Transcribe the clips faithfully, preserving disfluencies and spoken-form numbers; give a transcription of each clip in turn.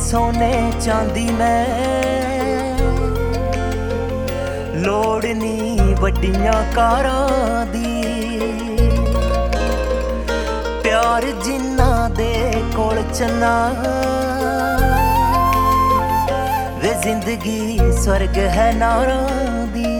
सोने चांदी मैं लोड़ नी वड्डियां कारां दी प्यार जिन्ना दे कोल चलना वे जिंदगी स्वर्ग है नारां दी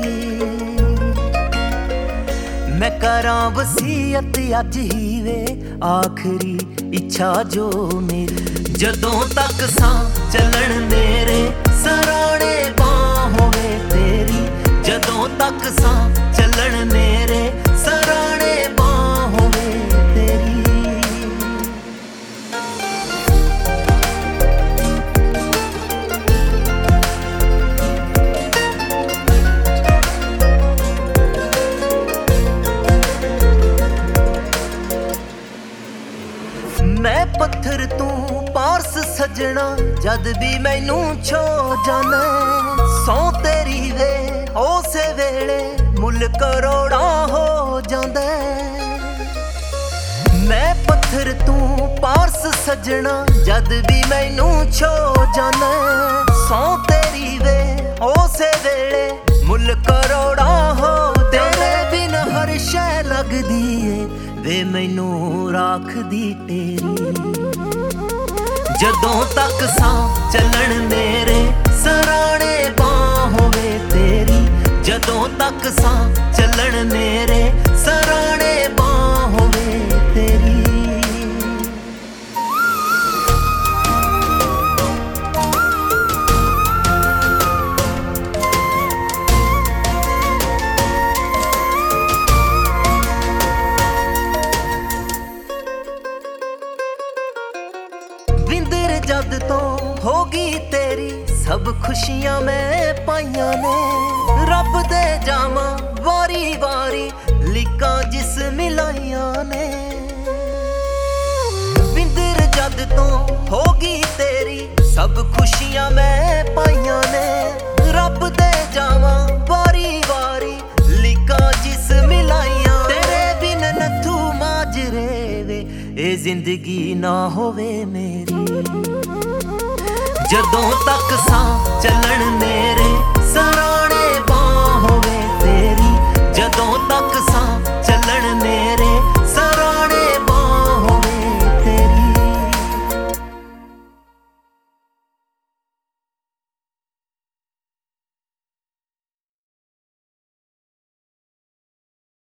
मैं करां वसीयत अज ही वे आखिरी इच्छा जो मेरी जदों तक सां चलन मेरे सराणे बां होवे तेरी जदों तक सां चलन मेरे सराणे बां होवे तेरी मैं पत्थर तू पारस सजना जद भी मैनू छो जाना सौ तेरी वे उसे वेले मुल करोड़ा हो जांदा मैं पत्थर तू पारस सजना जद भी मैनू छो जाना सौ तेरी वे उसे वेले मुल करोड़ा हो तेरे बिन हर शै लगदी है वे मैनू राख दी तेरी जदों तक सां चलन मेरे सराणे बां होवे तेरी जदों तक सां चलन मेरे सराणे बां होवे तेरी विंदर जद तो होगी तेरी सब खुशियां मैं पाइयां ने रब दे जामा वारी वारी लिकां जिस मिलाइयां ने विंदर जद तो होगी तेरी सब खुशियां मैं पाइयां ने रब दे जामा वारी वारी लिकां जिस मिलाइयां तेरे बिन नथू माजरे वे ए जिंदगी ना होवे मेरी जदों तक सां चलन मेरे सराणे